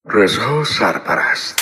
رضا سرپرست.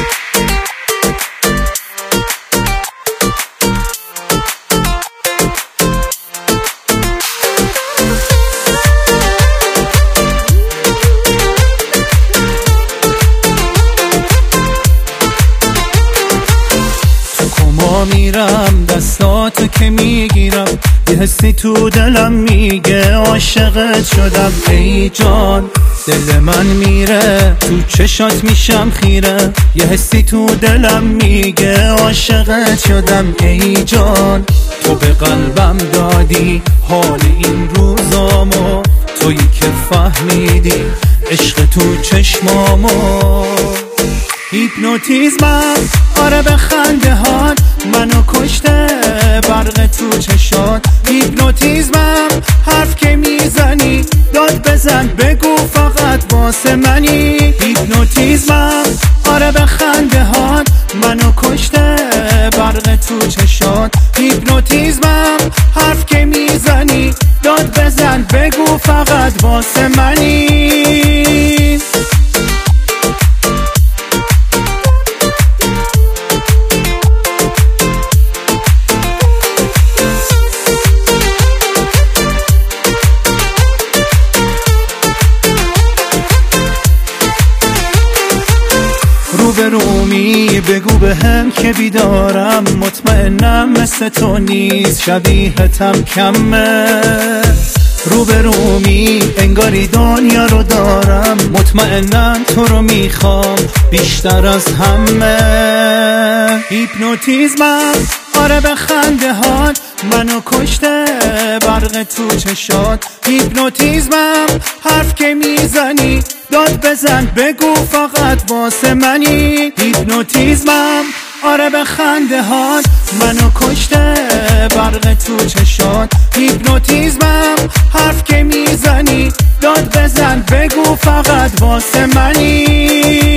میرم دستاتو که میگیرم، یه حسی تو دلم میگه عاشقت شدم. ای جان دل من میره، تو چشات میشم خیره، یه حسی تو دلم میگه عاشقت شدم. ای جان تو به قلبم دادی حال این روزامو، تویی که فهمیدی عشق تو چشمامو. هیپنوتیزمم آره به خنده هات منو کشته، برق تو چشات. هیپنوتیزمم حرف که میزنی داد بزن بگو فقط واسه منی. هیپنوتیزمم آره به خنده هات منو کشته، برق تو چشات. هیپنوتیزمم حرف که میزنی داد بزن بگو فقط واسه منی. روبرومی بگو به هم که بیدارم، مطمئنم مثل تو نیست شبیهتم کمه. روبرومی انگاری دنیا رو دارم، مطمئنم تو رو میخوام بیشتر از همه. هیپنوتیزمم آره به خنده هات منو کشته، برق تو چشات. هیپنوتیزمم حرف که میزنی داد بزن بگو فقط واسه منی. هیپنوتیزمم آره به خنده هات منو کشته، برق تو چشات. هیپنوتیزمم حرف که میزنی داد بزن بگو فقط واسه منی.